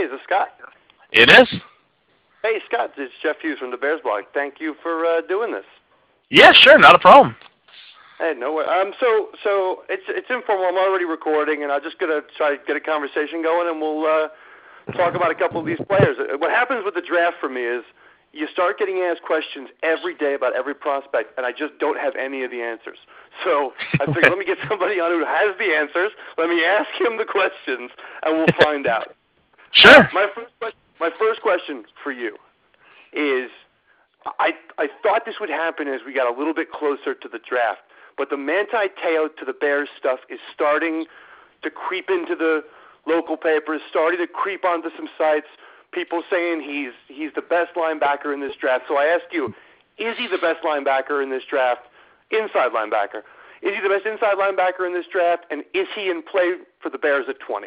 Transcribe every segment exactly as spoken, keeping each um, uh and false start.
Hey, is this Scott? It is. Hey, Scott, it's Jeff Hughes from the Bears blog. Thank you for uh, doing this. Yeah, sure, not a problem. Hey, no way. Um, so, so it's it's informal. I'm already recording, and I'm just gonna try to get a conversation going, and we'll uh, talk about a couple of these players. What happens with the draft for me is you start getting asked questions every day about every prospect, and I just don't have any of the answers. So I figured let me get somebody on who has the answers. Let me ask him the questions, and we'll find out. Sure. My first question, my first question for you is, I I thought this would happen as we got a little bit closer to the draft, but the Manti Te'o to the Bears stuff is starting to creep into the local papers, starting to creep onto some sites. People saying he's he's the best linebacker in this draft. So I ask you, is he the best linebacker in this draft? Inside linebacker. Is he the best inside linebacker in this draft? And is he in play for the Bears at twenty?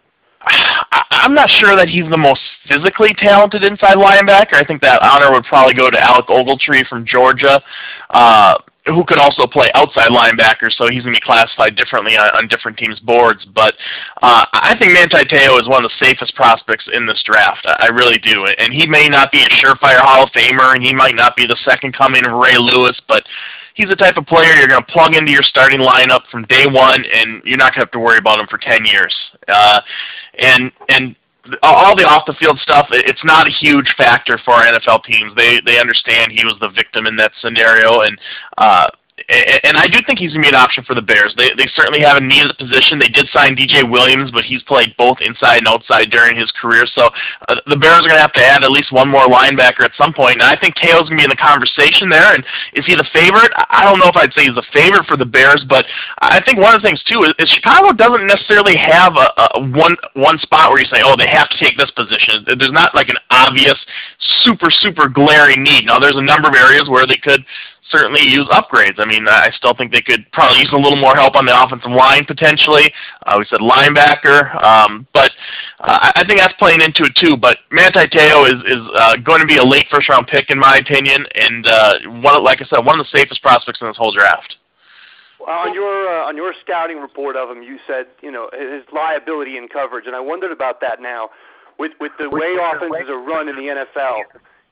I'm not sure that he's the most physically talented inside linebacker. I think that honor would probably go to Alec Ogletree from Georgia, uh, who could also play outside linebacker, so he's going to be classified differently on, on different teams' boards. But uh, I think Manti Te'o is one of the safest prospects in this draft. I really do. And he may not be a surefire Hall of Famer, and he might not be the second coming of Ray Lewis, but he's the type of player you're going to plug into your starting lineup from day one, and you're not going to have to worry about him for ten years. Uh, and and all the off-the-field stuff, it's not a huge factor for our N F L teams. They they understand he was the victim in that scenario, and uh, and I do think he's going to be an option for the Bears. They they certainly have a need at the position. They did sign D J Williams, but he's played both inside and outside during his career. So uh, the Bears are going to have to add at least one more linebacker at some point. And I think Te'o's going to be in the conversation there. And is he the favorite? I don't know if I'd say he's the favorite for the Bears, but I think one of the things, too, is, is Chicago doesn't necessarily have a, a one one spot where you say, oh, they have to take this position. There's not like an obvious, super, super glaring need. Now, there's a number of areas where they could certainly use upgrades. I mean, I still think they could probably use a little more help on the offensive line potentially. Uh, we said linebacker, um, but uh, I think that's playing into it too. But Manti Te'o is is uh, going to be a late first round pick in my opinion, and uh, one, like I said, one of the safest prospects in this whole draft. Well, on your uh, on your scouting report of him, you said you know his liability in coverage, and I wondered about that now with with the way offenses are run in the N F L.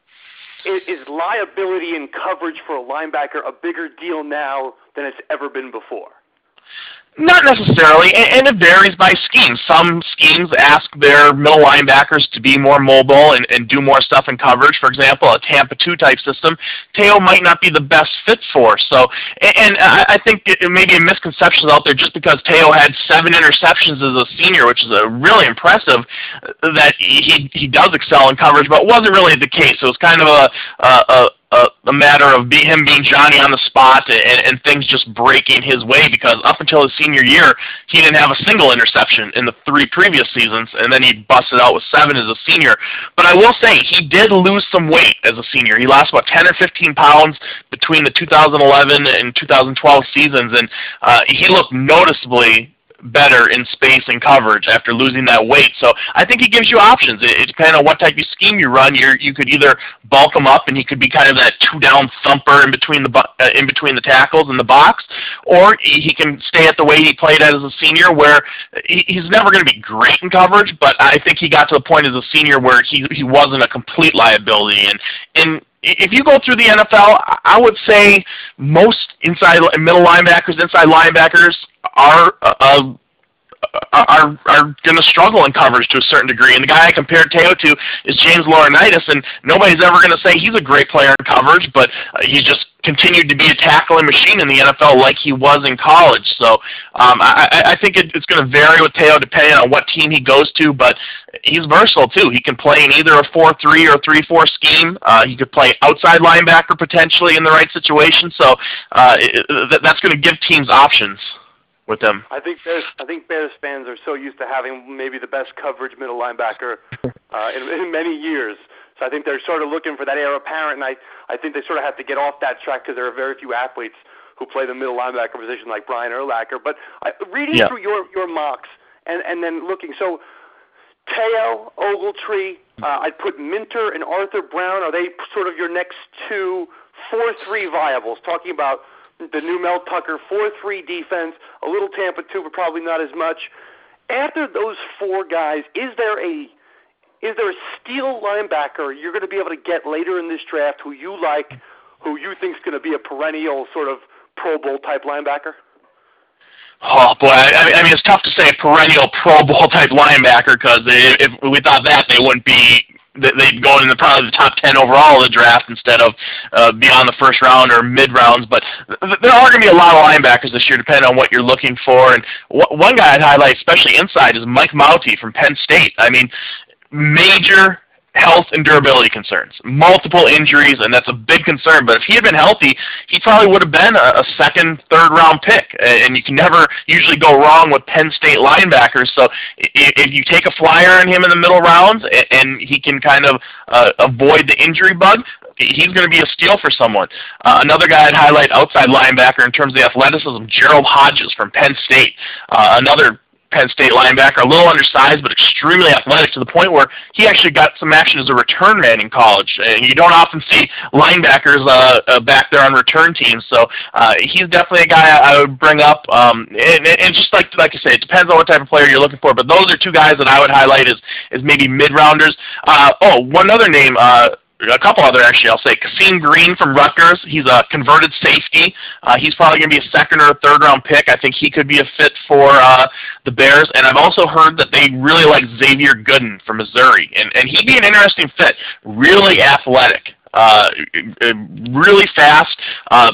Is liability in coverage for a linebacker a bigger deal now than it's ever been before? Not necessarily, and it varies by scheme. Some schemes ask their middle linebackers to be more mobile and, and do more stuff in coverage. For example, a Tampa two type system, Te'o might not be the best fit for. So, and I think it may be a misconception out there just because Te'o had seven interceptions as a senior, which is a really impressive, that he he does excel in coverage, but it wasn't really the case. It was kind of a a, a a matter of be, him being Johnny on the spot and, and things just breaking his way, because up until his senior year, he didn't have a single interception in the three previous seasons, and then he busted out with seven as a senior. But I will say, he did lose some weight as a senior. He lost about ten or fifteen pounds between the two thousand eleven and two thousand twelve seasons, and uh, he looked noticeably better in space and coverage after losing that weight. So I think he gives you options. It, it depends on what type of scheme you run. You're, you could either bulk him up and he could be kind of that two-down thumper in between the uh, in between the tackles in the box, or he can stay at the way he played as a senior, where he, he's never going to be great in coverage, but I think he got to the point as a senior where he he wasn't a complete liability. And and if you go through the N F L, I would say most inside middle linebackers, inside linebackers are uh, are are going to struggle in coverage to a certain degree. And the guy I compared Te'o to is James Laurinaitis, and nobody's ever going to say he's a great player in coverage, but uh, he's just continued to be a tackling machine in the N F L like he was in college. So um, I, I think it, it's going to vary with Te'o depending on what team he goes to, but he's versatile too. He can play in either a four three or a three four scheme. Uh, he could play outside linebacker potentially in the right situation. So uh, it, that's going to give teams options with them. I think Bears, I think Bears fans are so used to having maybe the best coverage middle linebacker uh, in, in many years. So I think they're sort of looking for that heir apparent, and I, I think they sort of have to get off that track because there are very few athletes who play the middle linebacker position like Brian Urlacher. But I, reading yeah. through your, your mocks and, and then looking, so Te'o, Ogletree, uh, I'd put Minter and Arthur Brown. Are they sort of your next two four three viables, talking about the new Mel Tucker four three defense, a little Tampa two, but probably not as much. After those four guys, is there a is there a steal linebacker you're going to be able to get later in this draft who you like, who you think is going to be a perennial sort of Pro Bowl type linebacker? Oh, boy, I, I mean, it's tough to say a perennial Pro Bowl type linebacker because if, if we thought that, they wouldn't be they'd go in the probably the top ten overall of the draft instead of uh, beyond the first round or mid rounds. But th- there are going to be a lot of linebackers this year, depending on what you're looking for. And w- one guy I'd highlight, especially inside, is Mike Mauti from Penn State. I mean, major health and durability concerns, multiple injuries, and that's a big concern. But if he had been healthy, he probably would have been a, a second, third round pick. And you can never usually go wrong with Penn State linebackers. So if you take a flyer on him in the middle rounds and he can kind of uh, avoid the injury bug, he's going to be a steal for someone. Uh, another guy I'd highlight, outside linebacker in terms of the athleticism, Gerald Hodges from Penn State. Uh, another Penn State linebacker, a little undersized but extremely athletic to the point where he actually got some action as a return man in college. And you don't often see linebackers uh, uh, back there on return teams, so uh, he's definitely a guy I would bring up. Um, and, and just like like I say, it depends on what type of player you're looking for. But those are two guys that I would highlight as as maybe mid rounders. Uh, oh, one other name. Uh, A couple other, actually, I'll say. Kasim Green from Rutgers. He's a converted safety. Uh, he's probably going to be a second or a third-round pick. I think he could be a fit for uh, the Bears. And I've also heard that they really like Xavier Gooden from Missouri. And, and he'd be an interesting fit. Really athletic. Uh, really fast. Uh,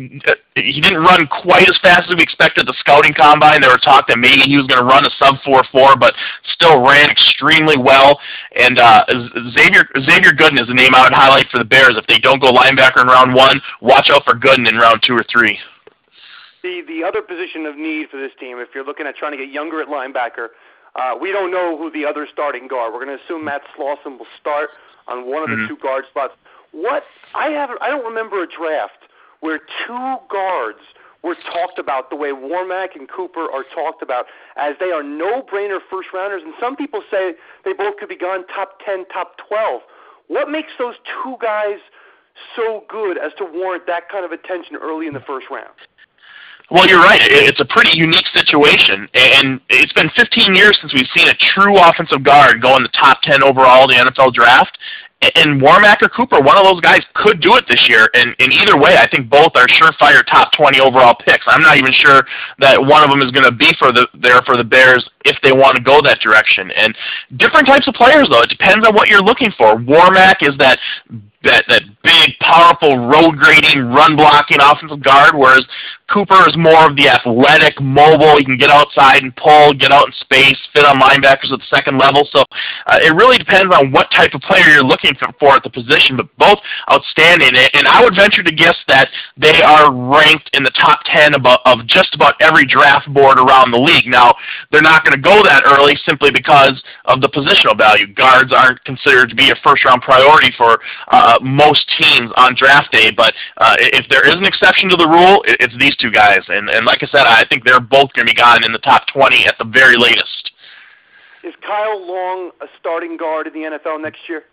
he didn't run quite as fast as we expected at the scouting combine. There were talk that maybe he was going to run a sub four four, but still ran extremely well. And uh, Xavier Xavier Gooden is the name I would highlight for the Bears. If they don't go linebacker in round one, watch out for Gooden in round two or three. The the other position of need for this team, if you're looking at trying to get younger at linebacker, uh, we don't know who the other starting guard. We're going to assume Matt Slauson will start on one of the mm-hmm. two guard spots. What I have, I don't remember a draft where two guards were talked about the way Warmack and Cooper are talked about, as they are no-brainer first-rounders. And some people say they both could be gone top ten, top twelve. What makes those two guys so good as to warrant that kind of attention early in the first round? Well, you're right. It's a pretty unique situation, and it's been fifteen years since we've seen a true offensive guard go in the top ten overall in the N F L draft. And Warmack or Cooper, one of those guys could do it this year. And, and either way, I think both are surefire top twenty overall picks. I'm not even sure that one of them is going to be for the there for the Bears if they want to go that direction. And different types of players, though. It depends on what you're looking for. Warmack is that that that big, powerful, road-grading, run-blocking offensive guard, whereas Cooper is more of the athletic, mobile. He can get outside and pull, get out in space, fit on linebackers at the second level. So uh, it really depends on what type of player you're looking for at the position, but both outstanding. And I would venture to guess that they are ranked in the top ten of, of just about every draft board around the league. Now, they're not going to go that early simply because of the positional value. Guards aren't considered to be a first-round priority for uh, most teams on draft day, but uh, if there is an exception to the rule, it's these two guys. And, and like I said, I think they're both going to be gone in the top twenty at the very latest. Is Kyle Long a starting guard in the N F L next year?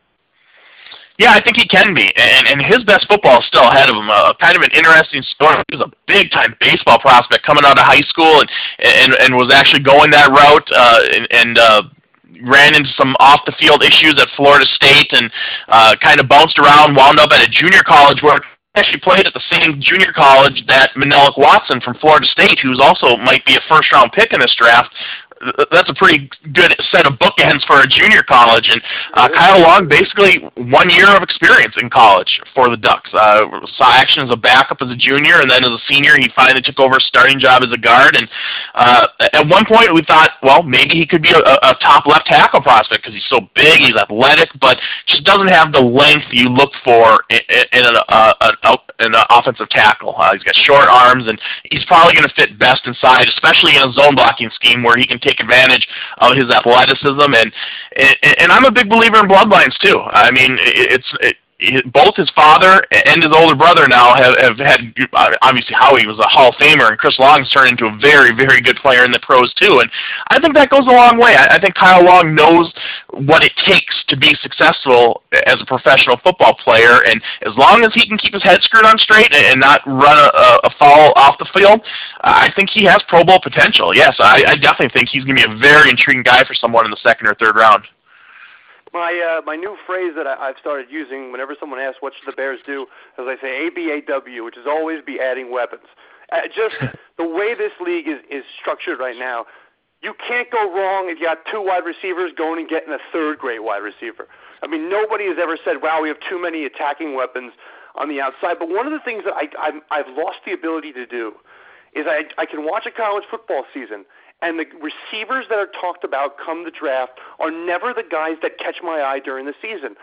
Yeah, I think he can be, and, and his best football is still ahead of him. Uh, kind of an interesting story. He was a big-time baseball prospect coming out of high school and, and, and was actually going that route uh, and, and uh, ran into some off-the-field issues at Florida State and uh, kind of bounced around, wound up at a junior college where he actually played at the same junior college that Manelik Watson from Florida State, who's also might be a first-round pick in this draft. That's a pretty good set of bookends for a junior college. And uh, Kyle Long, basically one year of experience in college for the Ducks. Uh, saw action as a backup as a junior, and then as a senior, he finally took over a starting job as a guard. And uh, at one point, we thought, well, maybe he could be a, a top left tackle prospect because he's so big, he's athletic, but just doesn't have the length you look for in, in, an, uh, an, in an offensive tackle. Uh, he's got short arms, and he's probably going to fit best inside, especially in a zone blocking scheme where he can take advantage of his athleticism, and, and and I'm a big believer in bloodlines too. I mean, it's it, both his father and his older brother now have, have had, obviously Howie was a Hall of Famer, and Chris Long's turned into a very, very good player in the pros too, and I think that goes a long way. I, I think Kyle Long knows what it takes to be successful as a professional football player, and as long as he can keep his head screwed on straight and not run a, a foul off the field, I think he has Pro Bowl potential. Yes, I, I definitely think he's going to be a very intriguing guy for someone in the second or third round. My uh, my new phrase that I, I've started using whenever someone asks what should the Bears do, is I say A B A W, which is always be adding weapons. Uh, just the way this league is, is structured right now, you can't go wrong if you got two wide receivers going and getting a third great wide receiver. I mean, nobody has ever said, wow, we have too many attacking weapons on the outside. But one of the things that I, I'm, I've lost the ability to do is I, I can watch a college football season, and the receivers that are talked about come the draft are never the guys that catch my eye during the season.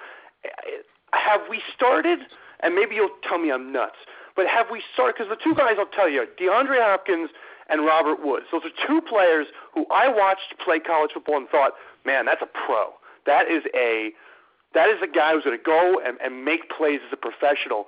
Have we started, and maybe you'll tell me I'm nuts, but have we started, because the two guys I'll tell you, DeAndre Hopkins and Robert Woods, those are two players who I watched play college football and thought, man, that's a pro. That is a that is a guy who's going to go and, and make plays as a professional.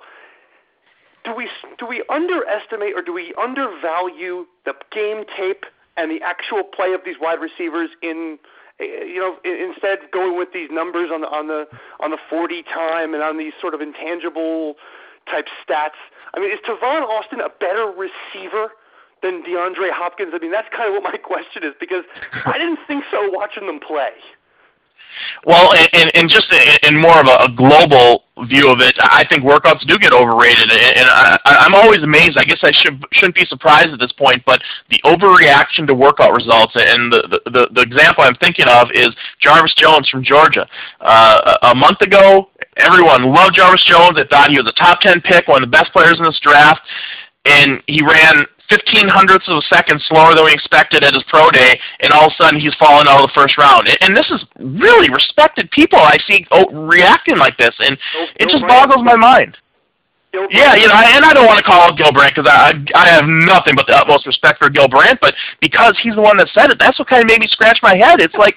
Do we do we underestimate or do we undervalue the game tape and the actual play of these wide receivers in, you know, instead going with these numbers on the on the on the forty time and on these sort of intangible type stats? I mean, is Tavon Austin a better receiver than DeAndre Hopkins? I mean, that's kind of what my question is, because I didn't think so watching them play. Well, and, and just in more of a global view of it, I think workouts do get overrated, and I, I'm always amazed. I guess I should, shouldn't be surprised at this point, but the overreaction to workout results, and the, the, the example I'm thinking of is Jarvis Jones from Georgia. Uh, a month ago, everyone loved Jarvis Jones. They thought he was a top ten pick, one of the best players in this draft, and he ran fifteen hundredths of a second slower than we expected at his pro day, and all of a sudden he's fallen out of the first round. And this is really respected people I see reacting like this, and it just boggles my mind. Yeah, you know, and I don't want to call out Gil Brandt, because I I have nothing but the utmost respect for Gil Brandt, but because he's the one that said it, that's what kind of made me scratch my head. It's like,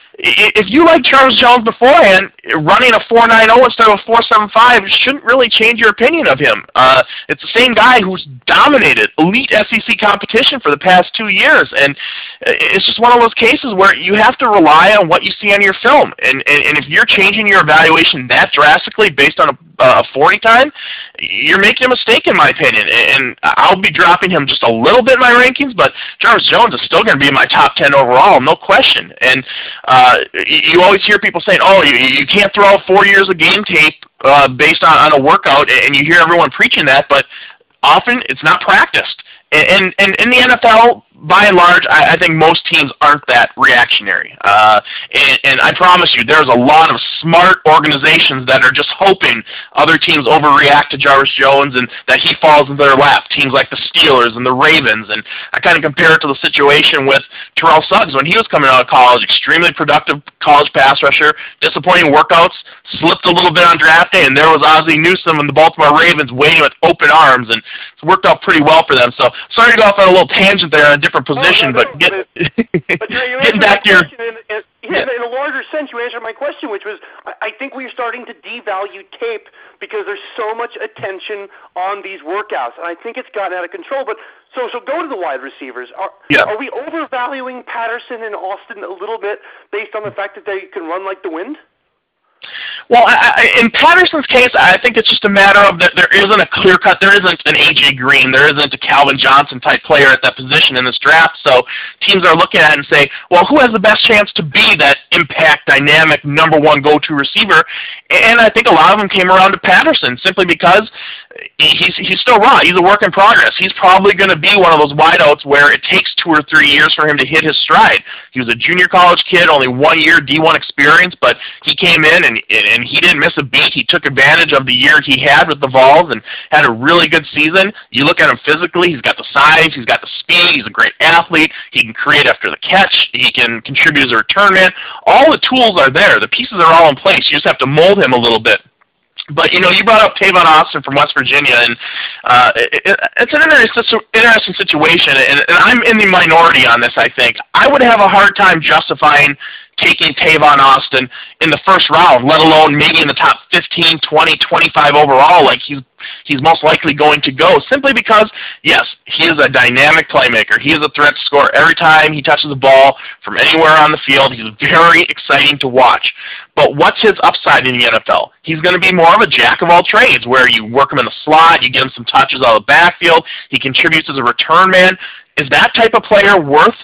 if you like Jarvis Jones beforehand, running a four nine zero instead of a four seven five shouldn't really change your opinion of him. Uh, it's the same guy who's dominated elite S E C competition for the past two years, and it's just one of those cases where you have to rely on what you see on your film. And, and, and if you're changing your evaluation that drastically based on a, a forty time, you're making a mistake, in my opinion. And I'll be dropping him just a little bit in my rankings, but Jarvis Jones is still going to be in my top ten overall, no question. And uh, Uh, you always hear people saying, oh, you, you can't throw out four years of game tape uh, based on, on a workout, and you hear everyone preaching that, but often it's not practiced. And, and in the N F L, by and large, I, I think most teams aren't that reactionary. Uh, and, and I promise you, there's a lot of smart organizations that are just hoping other teams overreact to Jarvis Jones and that he falls into their lap, teams like the Steelers and the Ravens. And I kind of compare it to the situation with Terrell Suggs when he was coming out of college, extremely productive college pass rusher, disappointing workouts, slipped a little bit on draft day, and there was Ozzie Newsome and the Baltimore Ravens waiting with open arms, and it's worked out pretty well for them. So sorry to go off on a little tangent there on a different position, oh, no, but, get, but you know, you getting back to your... In, in, yeah. in a larger sense, you answered my question, which was, I, I think we're starting to devalue tape because there's so much attention on these workouts, and I think it's gotten out of control. But so, so go to the wide receivers. Are, yeah. are we overvaluing Patterson and Austin a little bit based on the fact that they can run like the wind? Well, I, I, in Patterson's case, I think it's just a matter of that there isn't a clear cut. There isn't an A J Green. There isn't a Calvin Johnson type player at that position in this draft. So teams are looking at it and say, well, who has the best chance to be that impact, dynamic, number one go-to receiver? And I think a lot of them came around to Patterson simply because he's he's still raw. He's a work in progress. He's probably going to be one of those wideouts where it takes two or three years for him to hit his stride. He was a junior college kid, only one year D one experience, but he came in and and he didn't miss a beat. He took advantage of the year he had with the Vols and had a really good season. You look at him physically, he's got the size, he's got the speed, he's a great athlete, he can create after the catch, he can contribute as a return man. All the tools are there. The pieces are all in place. You just have to mold him a little bit. But, you know, you brought up Tavon Austin from West Virginia, and uh, it, it, it's an interesting, interesting situation, and, and I'm in the minority on this, I think. I would have a hard time justifying taking Tavon Austin in the first round, let alone maybe in the top fifteen, twenty, twenty-five overall, like he's he's most likely going to go, simply because, yes, he is a dynamic playmaker. He is a threat to score every time he touches the ball from anywhere on the field. He's very exciting to watch. But what's his upside in the N F L? He's going to be more of a jack of all trades, where you work him in the slot, you give him some touches out of the backfield, he contributes as a return man. Is that type of player worth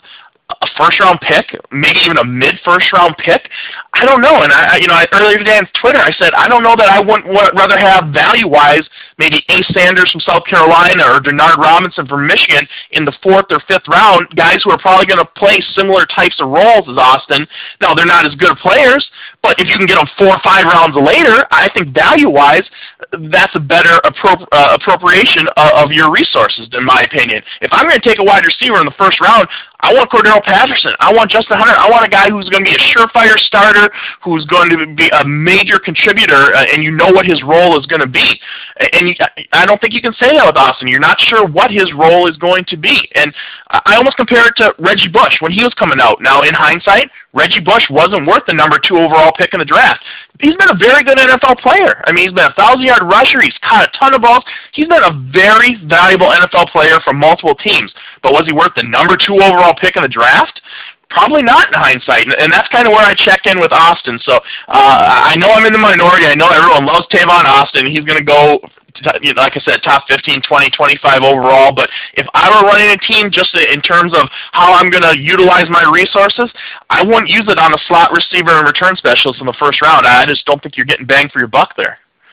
a first-round pick, maybe even a mid-first-round pick. I don't know. And I, you know, I, earlier today on Twitter, I said I don't know that I wouldn't want, rather have value-wise maybe Ace Sanders from South Carolina or Denard Robinson from Michigan in the fourth or fifth round, guys who are probably going to play similar types of roles as Austin. Now, they're not as good players, but if you can get them four or five rounds later, I think value-wise, that's a better appro- uh, appropriation of, of your resources, in my opinion. If I'm going to take a wide receiver in the first round, I want Cordero Patterson. I want Justin Hunter. I want a guy who's going to be a surefire starter, who's going to be a major contributor, uh, and you know what his role is going to be. And you, I don't think you can say that with Austin. You're not sure what his role is going to be. And I almost compare it to Reggie Bush when he was coming out. Now, in hindsight, Reggie Bush wasn't worth the number two overall pick in the draft. He's been a very good N F L player. I mean, he's been a thousand-yard rusher. He's caught a ton of balls. He's been a very valuable N F L player for multiple teams. But was he worth the number two overall pick in the draft? Probably not in hindsight, and that's kind of where I check in with Austin. So uh, I know I'm in the minority. I know everyone loves Tavon Austin. He's going to go, you know, like I said, top fifteen, twenty, twenty-five overall. But if I were running a team just in terms of how I'm going to utilize my resources, I wouldn't use it on a slot receiver and return specialist in the first round. I just don't think you're getting bang for your buck there.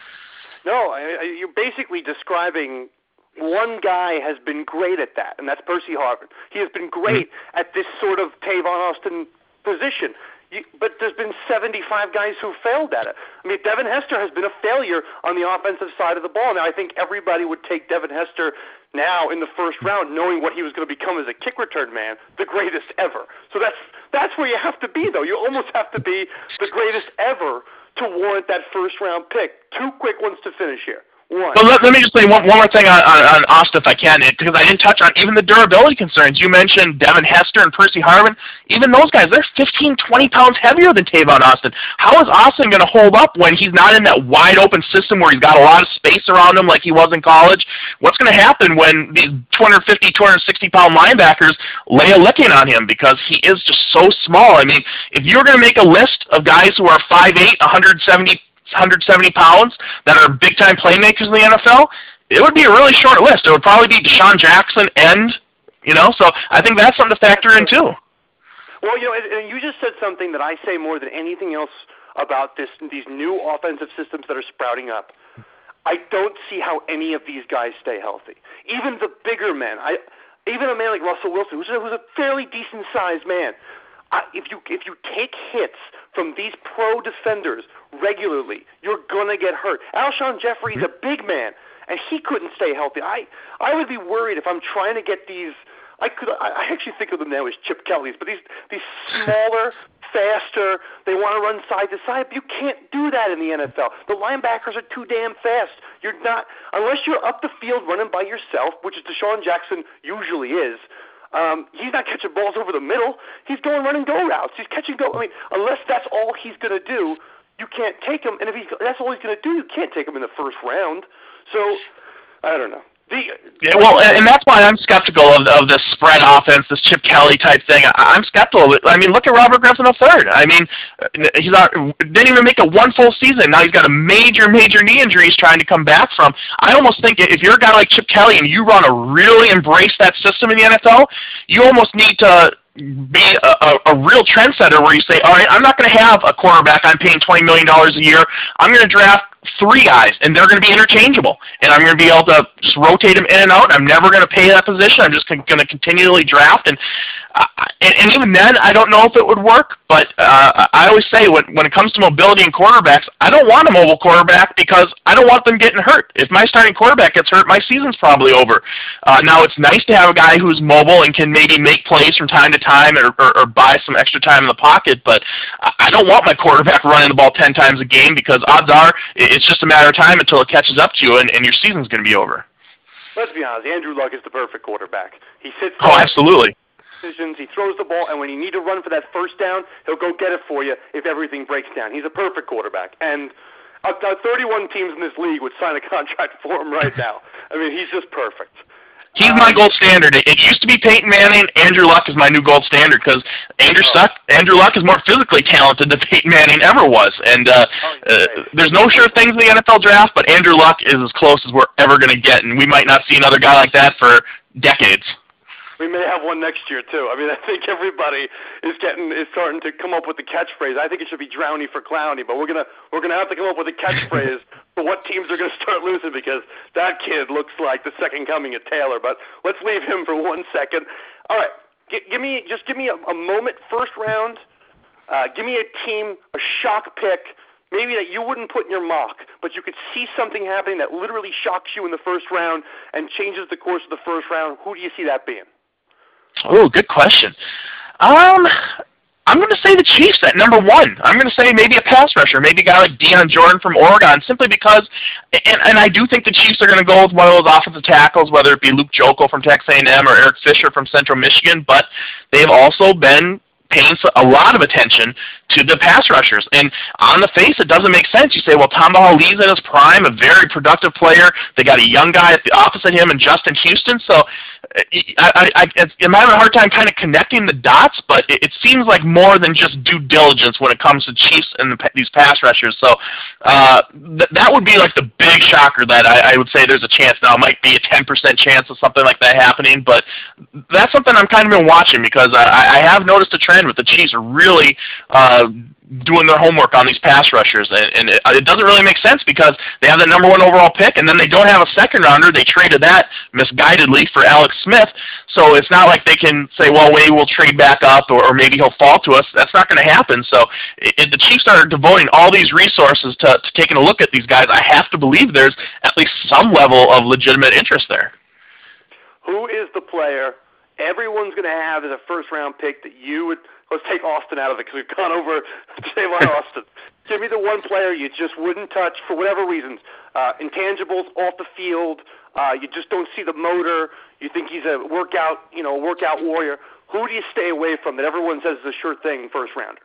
No, I, I, you're basically describing one guy has been great at that, and that's Percy Harvin. He has been great mm-hmm. at this sort of Tavon Austin position. You, but there's been seventy-five guys who failed at it. I mean, Devin Hester has been a failure on the offensive side of the ball. Now, I think everybody would take Devin Hester now in the first round, knowing what he was going to become as a kick return man, the greatest ever. So that's that's where you have to be, though. You almost have to be the greatest ever to warrant that first-round pick. Two quick ones to finish here. One. Well, let, let me just say one, one more thing on, on, on Austin, if I can, because I didn't touch on even the durability concerns. You mentioned Devin Hester and Percy Harvin. Even those guys, they're fifteen, twenty pounds heavier than Tavon Austin. How is Austin going to hold up when he's not in that wide-open system where he's got a lot of space around him like he was in college? What's going to happen when these two fifty, two sixty pound linebackers lay a licking on him because he is just so small? I mean, if you're going to make a list of guys who are five eight, one seventy one hundred seventy pounds that are big-time playmakers in the N F L, it would be a really short list. It would probably be Deshaun Jackson and, you know, so I think that's something to factor in too. Well, you know, and you just said something that I say more than anything else about this these new offensive systems that are sprouting up. I don't see how any of these guys stay healthy. Even the bigger men, I, even a man like Russell Wilson, who's a, who's a fairly decent-sized man, I, if you if you take hits from these pro defenders regularly, you're gonna get hurt. Alshon Jeffrey's a big man, and he couldn't stay healthy. I I would be worried if I'm trying to get these. I could I actually think of them now as Chip Kellys, but these these smaller, faster. They want to run side to side, but you can't do that in the N F L. The linebackers are too damn fast. You're not unless you're up the field running by yourself, which is Deshaun Jackson usually is. Um, he's not catching balls over the middle. He's going run and go routes. He's catching go. I mean, unless that's all he's going to do, you can't take him. And if he's that's all he's going to do, you can't take him in the first round. So I don't know. The, yeah, well, and that's why I'm skeptical of, of this spread offense, this Chip Kelly type thing. I, I'm skeptical of it. I mean, look at Robert Griffin the third. I mean, he's not, didn't even make it one full season. Now he's got a major, major knee injury he's trying to come back from. I almost think if you're a guy like Chip Kelly and you want to really embrace that system in the N F L, you almost need to be a, a, a real trendsetter where you say, all right, I'm not going to have a quarterback I'm paying twenty million dollars a year. I'm going to draft three guys, and they're going to be interchangeable, and I'm going to be able to just rotate them in and out. I'm never going to pay that position. I'm just going to continually draft, and, uh, and and even then, I don't know if it would work, but uh, I always say when, when it comes to mobility and quarterbacks, I don't want a mobile quarterback because I don't want them getting hurt. If my starting quarterback gets hurt, my season's probably over. Uh, now, it's nice to have a guy who's mobile and can maybe make plays from time to time or, or, or buy some extra time in the pocket, but I don't want my quarterback running the ball ten times a game because odds are it's just a matter of time until it catches up to you and, and your season's going to be over. Let's be honest, Andrew Luck is the perfect quarterback. He sits Oh, absolutely. Decisions, he throws the ball, and when you need to run for that first down, he'll go get it for you if everything breaks down. He's a perfect quarterback. And uh, thirty-one teams in this league would sign a contract for him right now. I mean, he's just perfect. He's my gold standard. It used to be Peyton Manning. Andrew Luck is my new gold standard because Andrew, oh. Andrew Luck is more physically talented than Peyton Manning ever was. And uh, oh, uh, there's no sure things in the N F L draft, but Andrew Luck is as close as we're ever going to get, and we might not see another guy like that for decades. We may have one next year too. I mean, I think everybody is getting is starting to come up with the catchphrase. I think it should be Drowny for Clowny, but we're gonna we're gonna have to come up with a catchphrase for what teams are gonna start losing because that kid looks like the second coming of Taylor. But let's leave him for one second. All right, G- give me just give me a, a moment. First round. Uh, give me a team, a shock pick. Maybe that you wouldn't put in your mock, but you could see something happening that literally shocks you in the first round and changes the course of the first round. Who do you see that being? Oh, good question. Um, I'm going to say the Chiefs at number one. I'm going to say maybe a pass rusher, maybe a guy like Deion Jordan from Oregon, simply because, and, and I do think the Chiefs are going to go with one of those offensive tackles, whether it be Luke Joeckel from Texas A and M or Eric Fisher from Central Michigan, but they've also been paying a lot of attention to the pass rushers. And on the face, it doesn't make sense. You say, well, Tamba Hali's in his prime, a very productive player. They got a young guy at the opposite him in Justin Houston. So I, I, I, I'm having a hard time kind of connecting the dots, but it, it seems like more than just due diligence when it comes to Chiefs and the, these pass rushers. So uh, th- that would be like the big shocker that I, I would say there's a chance. Now, it might be a ten percent chance of something like that happening, but that's something I'm kind of been watching because I, I have noticed a trend with the Chiefs are really uh, doing their homework on these pass rushers, and, and it, it doesn't really make sense because they have the number one overall pick, and then they don't have a second rounder. They traded that misguidedly for Alex Smith, so it's not like they can say, well, maybe we'll trade back up, or, or maybe he'll fall to us. That's not going to happen. So if the Chiefs are devoting all these resources to, to taking a look at these guys, I have to believe there's at least some level of legitimate interest there. Who is the player everyone's going to have as a first-round pick that you would – let's take Austin out of it because we've gone over Tavon Austin. Give me the one player you just wouldn't touch for whatever reasons. Uh, intangibles off the field. Uh, you just don't see the motor. You think he's a workout, you know, workout warrior. Who do you stay away from that everyone says is a sure thing first-rounder?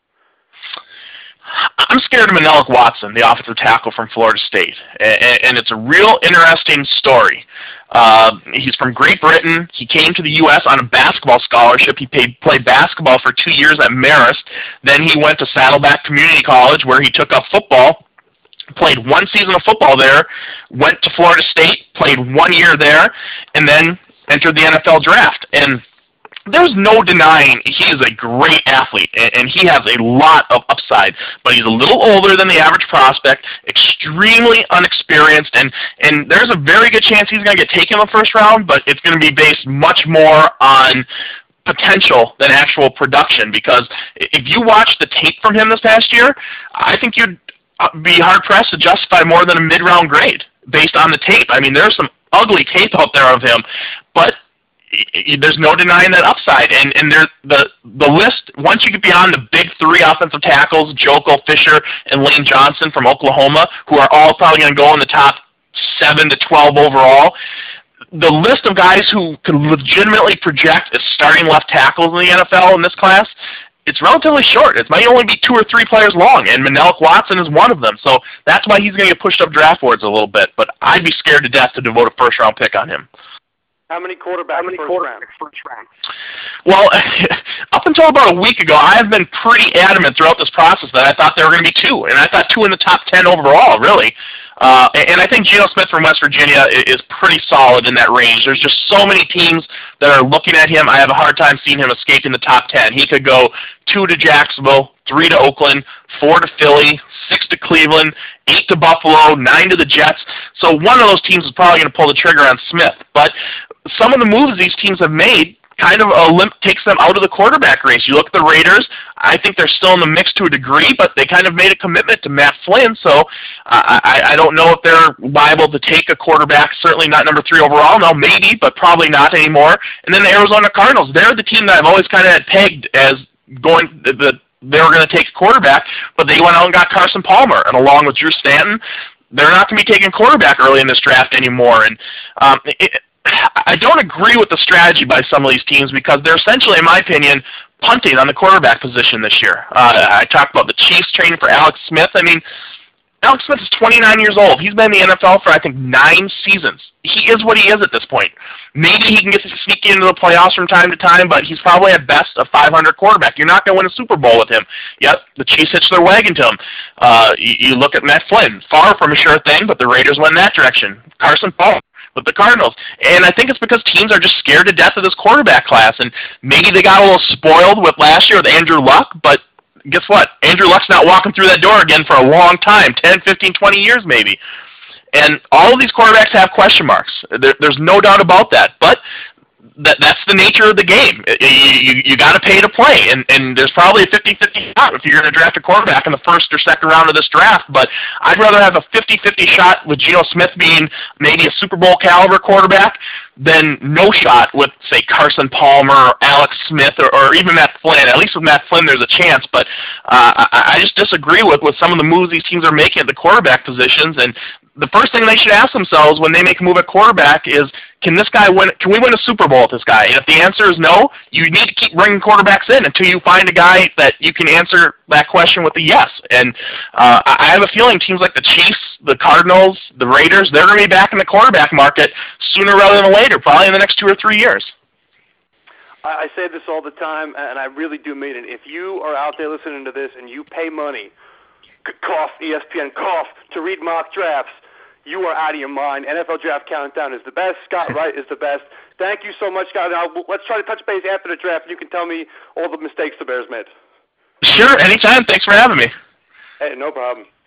I'm scared of Manelek Watson, the offensive tackle from Florida State, and, and it's a real interesting story. Uh, he's from Great Britain. He came to the U S on a basketball scholarship. He paid, played basketball for two years at Marist. Then he went to Saddleback Community College, where he took up football, played one season of football there, went to Florida State, played one year there, and then entered the N F L draft. And there's no denying he is a great athlete, and he has a lot of upside, but he's a little older than the average prospect, extremely unexperienced, and, and there's a very good chance he's going to get taken in the first round, but it's going to be based much more on potential than actual production, because if you watch the tape from him this past year, I think you'd be hard-pressed to justify more than a mid-round grade based on the tape. I mean, there's some ugly tape out there of him, but there's no denying that upside, and and there the the list. Once you get beyond the big three offensive tackles, Joeckel, Fisher, and Lane Johnson from Oklahoma, who are all probably going to go in the top seven to twelve overall, the list of guys who could legitimately project as starting left tackles in the N F L in this class, it's relatively short. It might only be two or three players long, and Manelek Watson is one of them. So that's why he's going to get pushed up draft boards a little bit. But I'd be scared to death to devote a first round pick on him. How many quarterbacks How many first, quarterbacks round? first round? Well, up until about a week ago, I have been pretty adamant throughout this process that I thought there were going to be two, and I thought two in the top ten overall, really. Uh, and I think Geno Smith from West Virginia is pretty solid in that range. There's just so many teams that are looking at him. I have a hard time seeing him escaping the top ten. He could go two to Jacksonville, three to Oakland, four to Philly, six to Cleveland, eight to Buffalo, nine to the Jets. So one of those teams is probably going to pull the trigger on Smith. But some of the moves these teams have made kind of a limp takes them out of the quarterback race. You look at the Raiders, I think they're still in the mix to a degree, but they kind of made a commitment to Matt Flynn, so I, I don't know if they're liable to take a quarterback, certainly not number three overall, no, maybe, but probably not anymore. And then the Arizona Cardinals, they're the team that I've always kind of had pegged as going, the, the, they were going to take a quarterback, but they went out and got Carson Palmer, and along with Drew Stanton, they're not going to be taking quarterback early in this draft anymore, and um, it, I don't agree with the strategy by some of these teams because they're essentially, in my opinion, punting on the quarterback position this year. Uh, I talked about the Chiefs training for Alex Smith. I mean, Alex Smith is twenty-nine years old. He's been in the N F L for, I think, nine seasons. He is what he is at this point. Maybe he can get to sneak into the playoffs from time to time, but he's probably at best a five hundred quarterback. You're not going to win a Super Bowl with him. Yep, the Chiefs hitched their wagon to him. Uh, you, you look at Matt Flynn, far from a sure thing, but the Raiders went in that direction. Carson Palmer. with the Cardinals. And I think it's because teams are just scared to death of this quarterback class. And maybe they got a little spoiled with last year with Andrew Luck, but guess what? Andrew Luck's not walking through that door again for a long time, ten, fifteen, twenty years maybe. And all of these quarterbacks have question marks. There, there's no doubt about that. But that that's the nature of the game. You, you, you got to pay to play, and, and there's probably a fifty-fifty shot if you're going to draft a quarterback in the first or second round of this draft, but I'd rather have a fifty-fifty shot with Geno Smith being maybe a Super Bowl caliber quarterback than no shot with, say, Carson Palmer or Alex Smith or, or even Matt Flynn. At least with Matt Flynn there's a chance, but uh, I, I just disagree with, with some of the moves these teams are making at the quarterback positions, and the first thing they should ask themselves when they make a move at quarterback is, can this guy win? Can we win a Super Bowl with this guy? And if the answer is no, you need to keep bringing quarterbacks in until you find a guy that you can answer that question with a yes. And uh, I have a feeling teams like the Chiefs, the Cardinals, the Raiders, they're going to be back in the quarterback market sooner rather than later, probably in the next two or three years. I say this all the time, and I really do mean it. If you are out there listening to this and you pay money, cough, E S P N, cough, to read mock drafts, you are out of your mind. N F L Draft Countdown is the best. Scott Wright is the best. Thank you so much, Scott. Now, let's try to touch base after the draft, and you can tell me all the mistakes the Bears made. Sure, anytime. Thanks for having me. Hey, no problem.